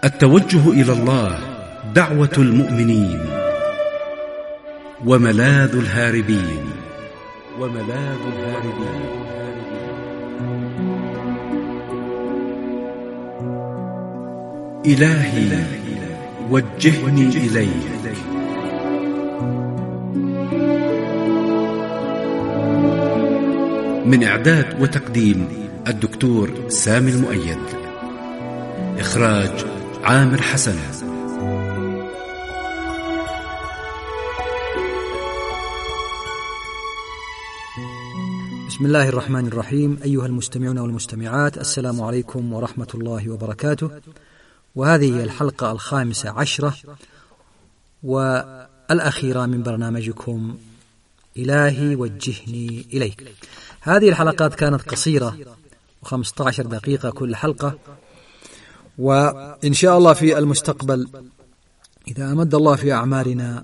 التوجه إلى الله دعوة المؤمنين وملاذ الهاربين. إلهي وجهني إليك. من إعداد وتقديم الدكتور سامي المؤيد. إخراج عامر حسن. بسم الله الرحمن الرحيم. أيها المستمعون والمستمعات، السلام عليكم ورحمة الله وبركاته. وهذه الحلقة 15 والأخيرة من برنامجكم إلهي وجهني إليك. هذه الحلقات كانت قصيرة 15 دقيقة كل حلقة، وإن شاء الله في المستقبل إذا أمد الله في أعمارنا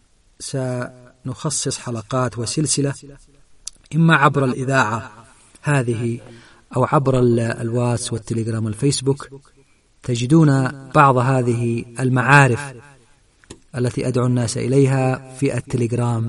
سنخصص حلقات وسلسلة، إما عبر الإذاعة هذه أو عبر الواس والتليجرام والفيسبوك. تجدون بعض هذه المعارف التي أدعو الناس إليها في التليجرام،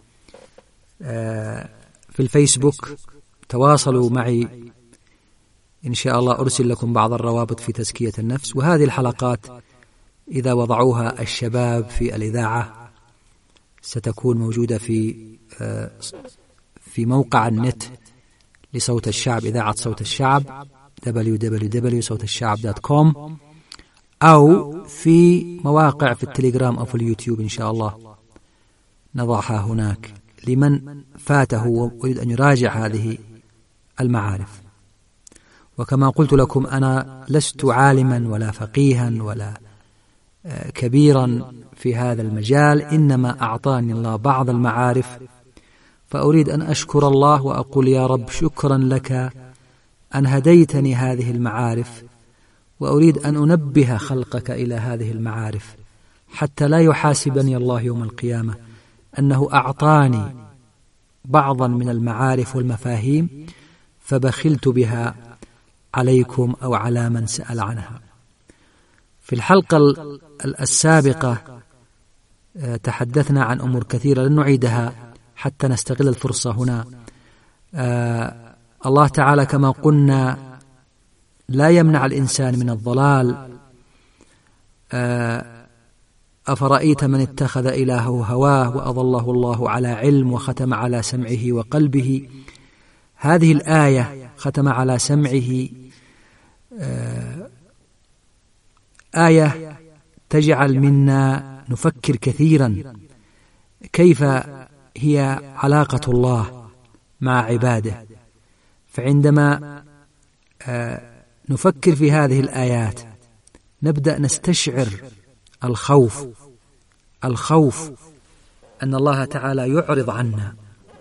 في الفيسبوك. تواصلوا معي إن شاء الله، أرسل لكم بعض الروابط في تزكية النفس. وهذه الحلقات إذا وضعوها الشباب في الإذاعة ستكون موجودة في موقع النت لصوت الشعب، إذاعة صوت الشعب www.صوتالشعب.com، أو في مواقع في التليجرام أو في اليوتيوب إن شاء الله نضعها هناك لمن فاته ويريد أن يراجع هذه المعارف. وكما قلت لكم، أنا لست عالما ولا فقيها ولا كبيرا في هذا المجال، إنما أعطاني الله بعض المعارف، فأريد أن أشكر الله وأقول يا رب شكرا لك أن هديتني هذه المعارف، وأريد أن أنبه خلقك إلى هذه المعارف حتى لا يحاسبني الله يوم القيامة أنه أعطاني بعضا من المعارف والمفاهيم فبخلت بها عليكم أو على من سأل عنها. في الحلقة السابقة تحدثنا عن أمور كثيرة لن نعيدها حتى نستغل الفرصة هنا. الله تعالى كما قلنا لا يمنع الإنسان من الضلال. أفرأيت من اتخذ إلهه هواه وأضله الله على علم وختم على سمعه وقلبه. هذه الآية ختم على سمعه آية تجعل منا نفكر كثيرا كيف هي علاقة الله مع عباده. فعندما نفكر في هذه الآيات نبدأ نستشعر الخوف أن الله تعالى يعرض عنا.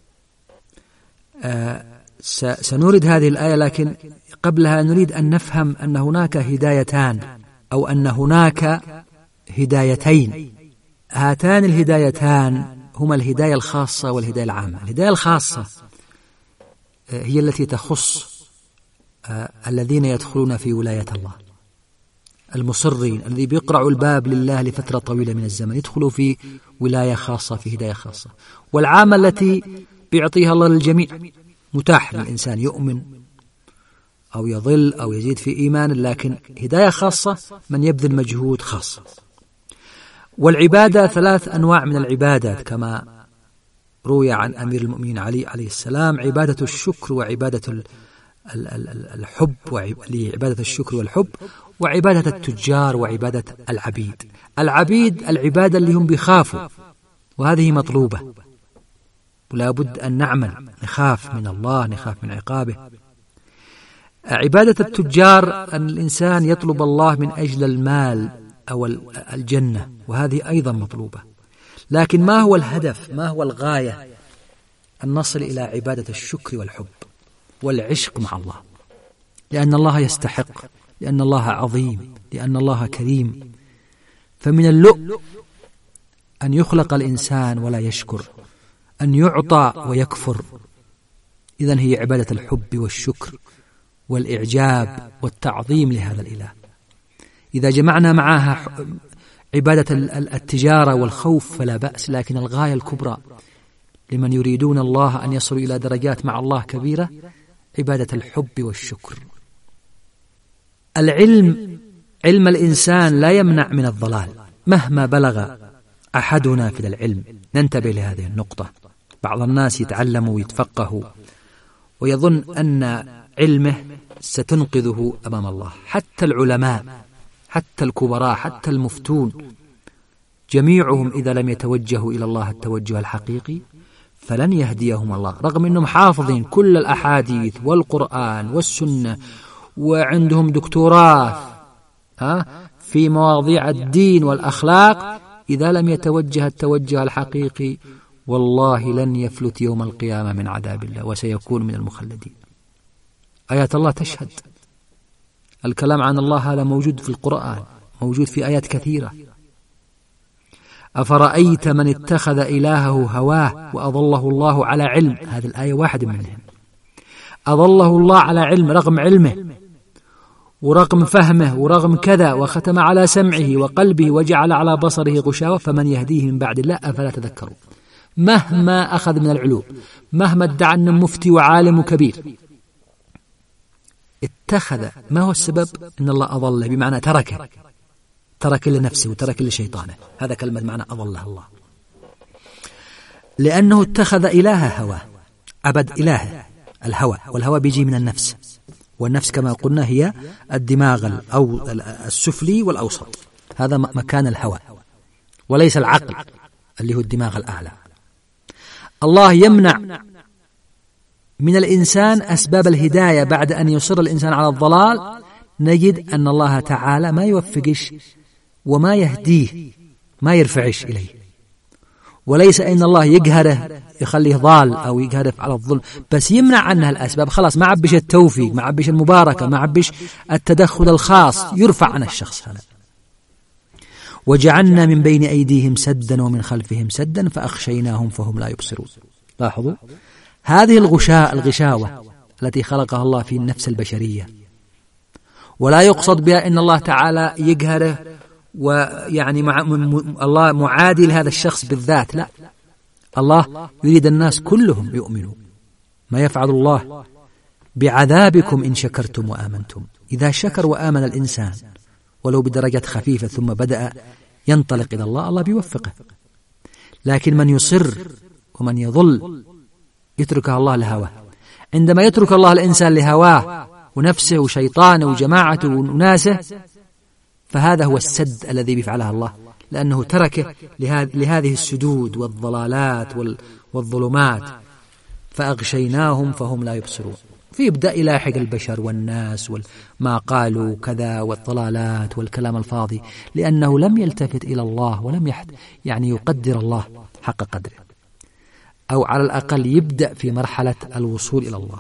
سنورد هذه الآية، لكن قبلها نريد أن نفهم أن هناك هدايتان أو أن هناك هدايتين. هاتان الهدايتان هما الهداية الخاصة والهداية العامة. الهداية الخاصة هي التي تخص الذين يدخلون في ولاية الله، المصرين الذي بيقرعوا الباب لله لفترة طويلة من الزمن، يدخلوا في ولاية خاصة، في هداية خاصة. والعامة التي بيعطيها الله للجميع، متاح للإنسان يؤمن أو يضل أو يزيد في إيمان، لكن هداية خاصة من يبذل مجهود خاص. والعبادة 3 أنواع من العبادات كما روي عن أمير المؤمنين علي عليه السلام: عبادة الشكر وعبادة الحب، وعبادة الشكر والحب، وعبادة التجار وعبادة العبيد. العبادة اللي هم بيخافوا، وهذه مطلوبة، ولا بد أن نعمل، نخاف من الله، نخاف من عقابه. عبادة التجار أن الإنسان يطلب الله من أجل المال أو الجنة، وهذه أيضا مطلوبة. لكن ما هو الهدف، ما هو الغاية؟ أن نصل إلى عبادة الشكر والحب والعشق مع الله، لأن الله يستحق، لأن الله عظيم، لأن الله كريم. فمن اللؤم أن يخلق الإنسان ولا يشكر، أن يعطى ويكفر. إذن هي عبادة الحب والشكر والإعجاب والتعظيم لهذا الإله. إذا جمعنا معها عبادة التجارة والخوف فلا بأس، لكن الغاية الكبرى لمن يريدون الله أن يصلوا إلى درجات مع الله كبيرة عبادة الحب والشكر. العلم، علم الإنسان لا يمنع من الضلال مهما بلغ أحدنا في العلم. ننتبه لهذه النقطة. بعض الناس يتعلم ويتفقه ويظن أن علمه ستنقذه أمام الله. حتى العلماء، حتى الكبراء، حتى المفتون، جميعهم إذا لم يتوجهوا إلى الله التوجه الحقيقي فلن يهديهم الله، رغم أنهم حافظين كل الأحاديث والقرآن والسنة وعندهم دكتوراه في مواضيع الدين والأخلاق. إذا لم يتوجه التوجه الحقيقي والله لن يفلت يوم القيامة من عذاب الله وسيكون من المخلدين. آيات الله تشهد. الكلام عن الله هذا موجود في القرآن، موجود في آيات كثيرة. أفرأيت من اتخذ إلهه هواه وأضله الله على علم. هذه الآية واحد منهم. أضله الله على علم، رغم علمه ورغم فهمه ورغم كذا، وختم على سمعه وقلبه وجعل على بصره غشاوة، فمن يهديه من بعد الله أفلا تذكرون. مهما أخذ من العلوم، مهما ادعى أنه مفتي وعالم كبير، اتخذ. ما هو السبب؟ إن الله أضله، بمعنى ترك لنفسه وترك لشيطانه. هذا كلمة معنى أضله الله، لأنه اتخذ إله هواه، عبد إله الهوى، والهوى بيجي من النفس، والنفس كما قلنا هي الدماغ أو السفلي والأوسط، هذا مكان الهوى وليس العقل اللي هو الدماغ الأعلى. الله يمنع من الإنسان أسباب الهداية بعد أن يصر الإنسان على الضلال. نجد أن الله تعالى ما يوفقش وما يهديه، ما يرفعش إليه، وليس أن الله يقهره يخليه ضال أو يقهره على الظلم، بس يمنع عنها الأسباب. خلاص ما عبش التوفيق، ما عبش المباركة، ما عبش التدخل الخاص، يرفع عن الشخص هذا. وجعلنا من بين أيديهم سدا ومن خلفهم سدا فأخشيناهم فهم لا يبصرون. لاحظوا هذه الغشاوة التي خلقها الله في النفس البشرية، ولا يقصد بها أن الله تعالى يقهره ويعني الله معادي لهذا الشخص بالذات، لا، الله يريد الناس كلهم يؤمنوا. ما يفعل الله بعذابكم إن شكرتم وآمنتم. إذا شكر وآمن الإنسان ولو بدرجات خفيفة ثم بدأ ينطلق إلى الله، الله بيوفقه. لكن من يصر ومن يضل يتركها الله لهواه. عندما يترك الله الإنسان لهواه ونفسه وشيطانه وجماعته وناسه، فهذا هو السد الذي بيفعلها الله، لأنه تركه لهذه السدود والضلالات والظلمات. فأغشيناهم فهم لا يبصرون. فيبدأ يلاحق البشر والناس وما قالوا كذا والضلالات والكلام الفاضي، لأنه لم يلتفت إلى الله ولم يعني يقدر الله حق قدره، أو على الأقل يبدأ في مرحلة الوصول إلى الله.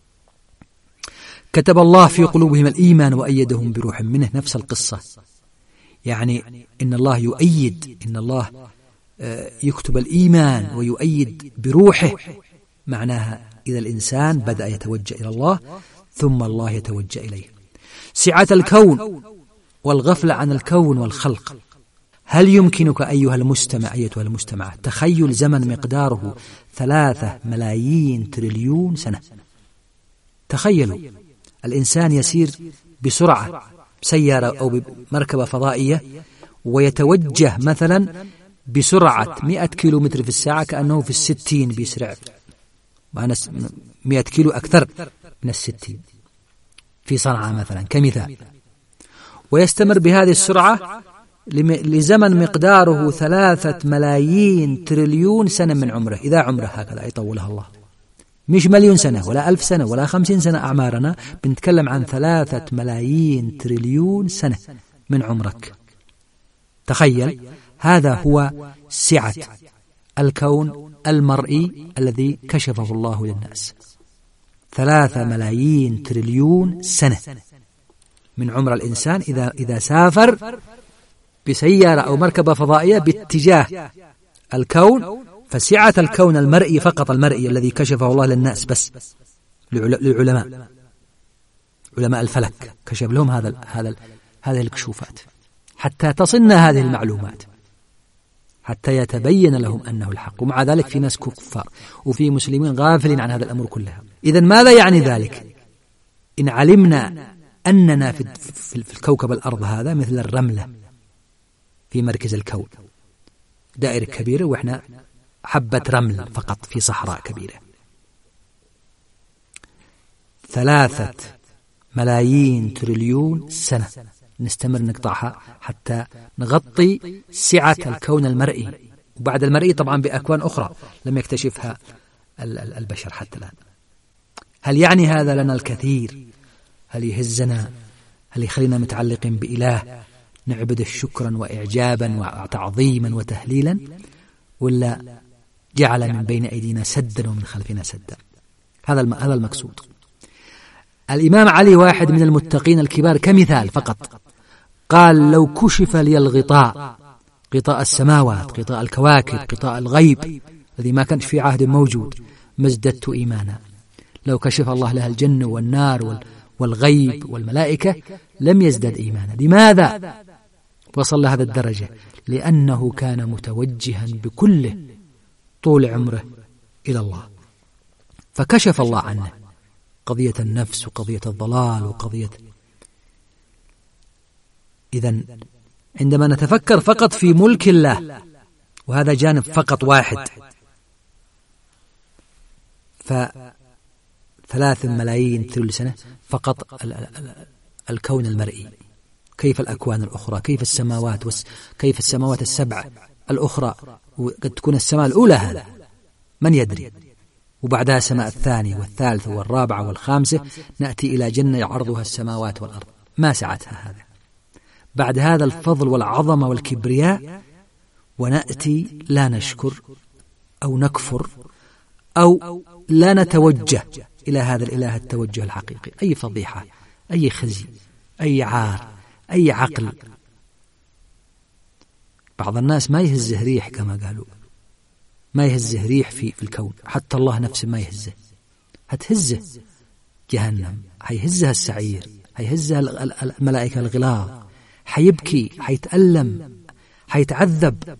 كتب الله في قلوبهم الإيمان وأيدهم بروح منه. نفس القصة، يعني إن الله يؤيد، إن الله يكتب الإيمان ويؤيد بروحه. معناها إذا الإنسان بدأ يتوجه إلى الله ثم الله يتوجه إليه. سعة الكون والغفلة عن الكون والخلق. هل يمكنك أيها المستمع أيتها المستمعة تخيل زمن مقداره 3 ملايين تريليون سنة؟ تخيلوا الإنسان يسير بسرعة بسيارة أو بمركبة فضائية ويتوجه مثلا بسرعة 100 كيلومتر في الساعة، كأنه في 60 بيسرع، معنا 100 كيلو أكثر من 60 في صنعاء مثلا كمثال، ويستمر بهذه السرعة لزمن مقداره 3 ملايين تريليون سنة من عمره. إذا عمره هكذا يطولها الله، مش مليون سنة ولا 1000 سنة ولا 50 سنة أعمارنا، بنتكلم عن 3 ملايين تريليون سنة من عمرك. تخيل، هذا هو سعة الكون المرئي الذي كشفه الله للناس. 3 ملايين تريليون سنة من عمر الإنسان إذا سافر بسيارة أو مركبة فضائية باتجاه الكون. فسعة الكون المرئي فقط، المرئي الذي كشفه الله للناس بس، للعلماء، علماء الفلك كشف لهم هذه الكشوفات، حتى تصلنا هذه المعلومات، حتى يتبين لهم أنه الحق. ومع ذلك في ناس كفار وفي مسلمين غافلين عن هذا الأمر كلها. إذن ماذا يعني ذلك؟ إن علمنا أننا في الكوكب الأرض هذا مثل الرملة في مركز الكون، دائرة كبيرة وإحنا حبة رمل فقط في صحراء كبيرة. 3 ملايين تريليون سنة نستمر نقطعها حتى نغطي سعة الكون المرئي، وبعد المرئي طبعا بأكوان أخرى لم يكتشفها البشر حتى الآن. هل يعني هذا لنا الكثير؟ هل يهزنا؟ هل يخلينا متعلقين بإله نعبده شكرا وإعجابا وتعظيما وتهليلا، ولا جعل من بين أيدينا سدا ومن خلفنا سدا؟ هذا المقصود. الإمام علي واحد من المتقين الكبار كمثال فقط قال: لو كشف لي الغطاء، غطاء السماوات، غطاء الكواكب، غطاء الغيب الذي ما كانش في عهد موجود، ما ازددت إيمانا. لو كشف الله لها الجنة والنار والغيب والملائكة لم يزدد إيمانا. لماذا وصل لهذا الدرجة؟ لأنه كان متوجها بكله طول عمره إلى الله، فكشف الله عنه قضية النفس وقضية الضلال وقضية. إذن عندما نتفكر فقط في ملك الله، وهذا جانب فقط واحد، 3 ملايين تريليون سنة فقط الكون المرئي. كيف الأكوان الأخرى؟ كيف السماوات كيف السماوات ال7 الأخرى؟ وقد تكون السماء الأولى هذا من يدري، وبعدها السماء الثانية والثالثة والرابعة والخامسة، نأتي إلى جنة عرضها السماوات والأرض، ما سعتها هذا. بعد هذا الفضل والعظمة والكبرياء، ونأتي لا نشكر أو نكفر أو لا نتوجه إلى هذا الإله التوجه الحقيقي. أي فضيحة، أي خزي، أي عار، أي عقل. بعض الناس ما يهزه ريح كما قالوا، ما يهزه ريح في الكون، حتى الله نفسه ما يهزه. هتهزه جهنم، هيهزها السعير، هيهزها الملائكة الغلاظ، حيبكي، حيتألم، حيتعذب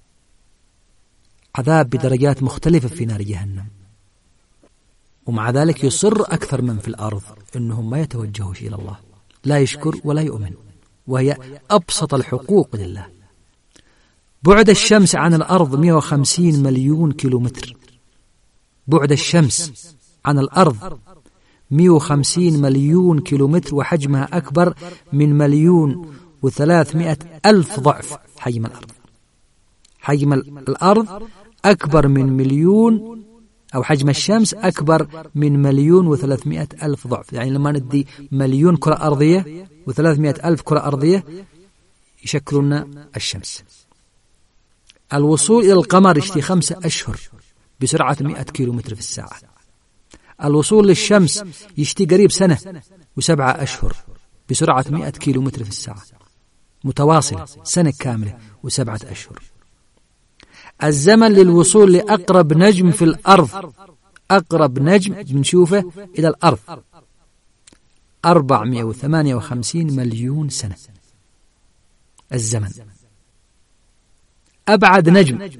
عذاب بدرجات مختلفة في نار جهنم. ومع ذلك يصر أكثر من في الأرض أنهم ما يتوجهوش إلى الله، لا يشكر ولا يؤمن، وهي أبسط الحقوق لله. بعد الشمس عن الأرض 150 مليون كيلومتر. بعد الشمس عن الأرض 150 مليون كيلومتر، وحجمها أكبر من 1,300,000 ضعف حجم الأرض. حجم الأرض أكبر من مليون، أو حجم الشمس أكبر من 1,300,000 ضعف. يعني لما ندي مليون كرة أرضية و300,000 كرة أرضية يشكلون الشمس. الوصول إلى القمر يشتي 5 أشهر بسرعة 100 كيلومتر في الساعة. الوصول للشمس يشتي قريب سنة و7 أشهر بسرعة 100 كيلومتر في الساعة متواصلة، سنة كاملة و7 أشهر. الزمن للوصول لأقرب نجم في الأرض، أقرب نجم بنشوفه إلى الأرض 458 مليون سنة الزمن. أبعد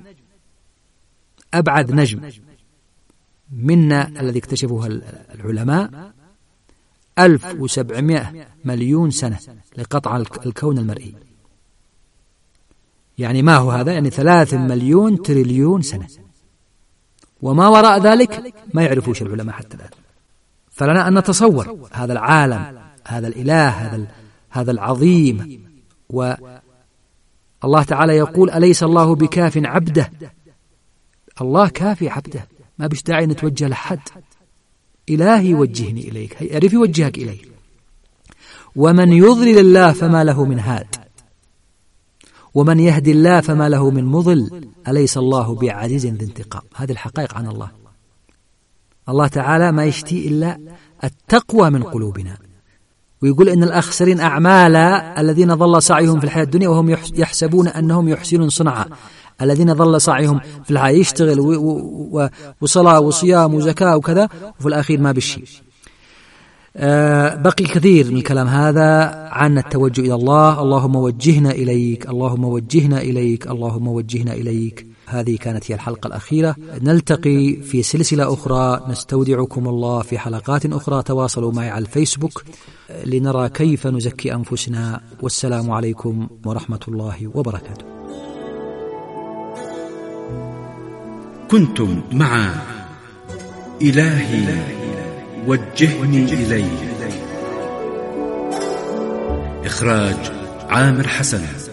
نجم منا الذي اكتشفه العلماء 1700 مليون سنة لقطع الكون المرئي. يعني ما هو هذا؟ يعني 3 مليون تريليون سنة، وما وراء ذلك ما يعرفوش العلماء حتى الآن. فلنا أن نتصور هذا العالم، هذا الإله، هذا العظيم. والله تعالى يقول: أليس الله بكاف عبده؟ الله كافي عبده، ما بيش داعي نتوجه لحد. إلهي وجهني إليك، يعرف يوجهك إليه. ومن يضلل الله فما له من هاد، ومن يهدي الله فما له من مضل، أليس الله بعزيز ذي انتقام. هذه الحقائق عن الله. الله تعالى ما يشتي إلا التقوى من قلوبنا، ويقول إن الأخسرين أعمالا الذين ضل سعيهم في الحياة الدنيا وهم يحسبون أنهم يحسنون صنعا. الذين ضل سعيهم في الحياة، يشتغل وصلاة وصيام وزكاة وكذا، وفي الأخير ما بالشيء. بقي الكثير من الكلام هذا عن التوجه إلى الله. اللهم وجهنا إليك، اللهم وجهنا إليك، اللهم وجهنا إليك. هذه كانت هي الحلقة الأخيرة، نلتقي في سلسلة أخرى. نستودعكم الله في حلقات أخرى. تواصلوا معي على الفيسبوك لنرى كيف نزكي أنفسنا. والسلام عليكم ورحمة الله وبركاته. كنتم مع إلهي وجهني إليه، إخراج عامر حسن.